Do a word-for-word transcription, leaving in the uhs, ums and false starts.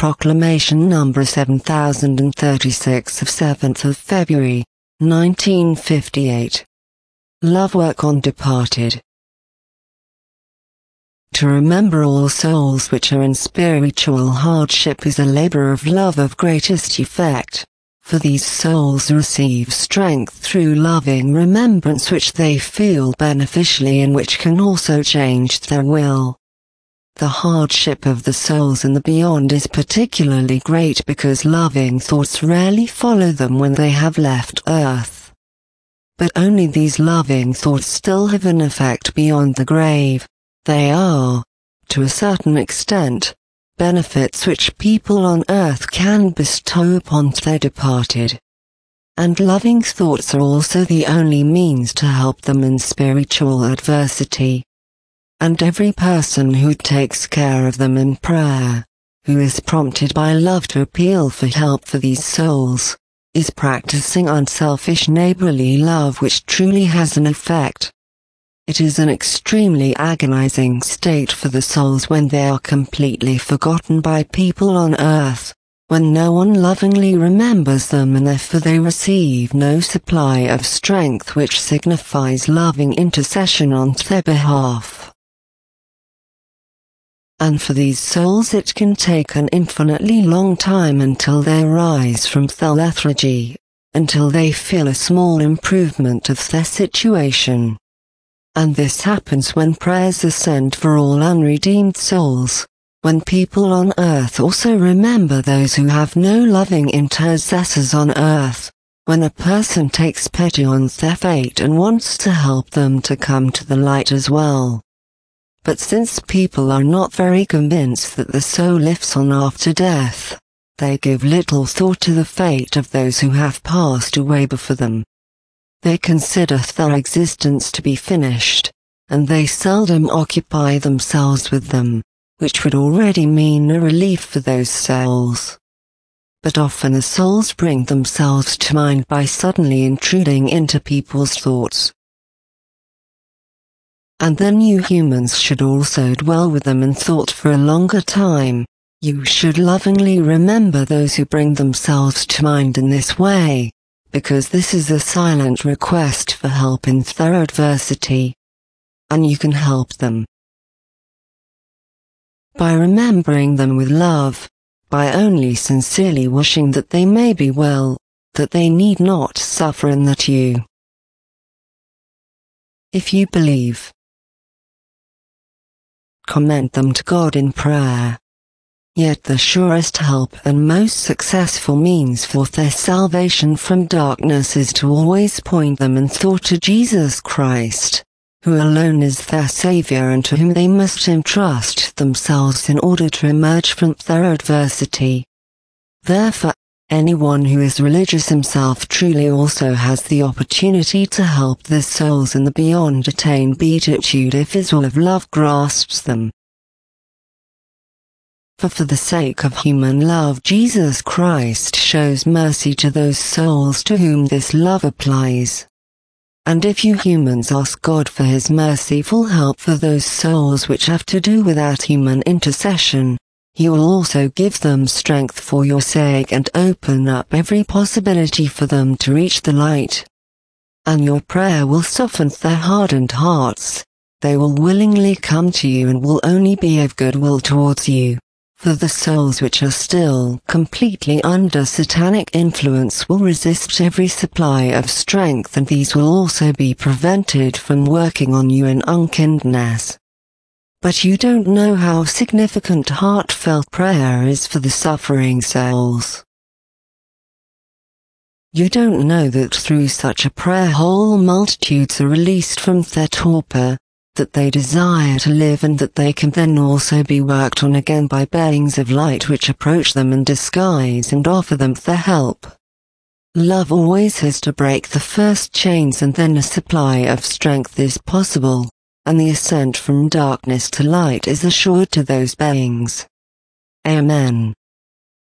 Proclamation number seven thousand thirty-six of seventh of February, nineteen fifty-eight. Love work on departed. To remember all souls which are in spiritual hardship is a labor of love of greatest effect, for these souls receive strength through loving remembrance which they feel beneficially and which can also change their will. The hardship of the souls in the beyond is particularly great because loving thoughts rarely follow them when they have left earth. But only these loving thoughts still have an effect beyond the grave. They are, to a certain extent, benefits which people on earth can bestow upon their departed. And loving thoughts are also the only means to help them in spiritual adversity. And every person who takes care of them in prayer, who is prompted by love to appeal for help for these souls, is practicing unselfish neighborly love which truly has an effect. It is an extremely agonizing state for the souls when they are completely forgotten by people on earth, when no one lovingly remembers them and therefore they receive no supply of strength which signifies loving intercession on their behalf. And for these souls it can take an infinitely long time until they rise from their lethargy, until they feel a small improvement of their situation. And this happens when prayers are sent for all unredeemed souls, when people on earth also remember those who have no loving intercessors on earth, when a person takes pity on their fate and wants to help them to come to the light as well. But since people are not very convinced that the soul lives on after death, they give little thought to the fate of those who have passed away before them. They consider their existence to be finished, and they seldom occupy themselves with them, which would already mean a relief for those souls. But often the souls bring themselves to mind by suddenly intruding into people's thoughts. And then you humans should also dwell with them in thought for a longer time. You should lovingly remember those who bring themselves to mind in this way, because this is a silent request for help in their adversity. And you can help them by remembering them with love, by only sincerely wishing that they may be well, that they need not suffer and that you, if you believe, commend them to God in prayer. Yet the surest help and most successful means for their salvation from darkness is to always point them in thought to Jesus Christ, who alone is their Savior and to whom they must entrust themselves in order to emerge from their adversity. Therefore, anyone who is religious himself truly also has the opportunity to help the souls in the beyond attain beatitude if his will of love grasps them. For for the sake of human love Jesus Christ shows mercy to those souls to whom this love applies. And if you humans ask God for his merciful help for those souls which have to do without human intercession, he will also give them strength for your sake and open up every possibility for them to reach the light. And your prayer will soften their hardened hearts. They will willingly come to you and will only be of goodwill towards you. For the souls which are still completely under satanic influence will resist every supply of strength, and these will also be prevented from working on you in unkindness. But you don't know how significant heartfelt prayer is for the suffering souls. You don't know that through such a prayer whole multitudes are released from their torpor, that they desire to live, and that they can then also be worked on again by beings of light which approach them in disguise and offer them their help. Love always has to break the first chains, and then a supply of strength is possible, and the ascent from darkness to light is assured to those beings. Amen.